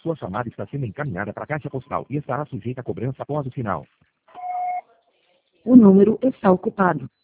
Sua chamada está sendo encaminhada para a caixa postal e estará sujeita a cobrança após o sinal. O número está ocupado.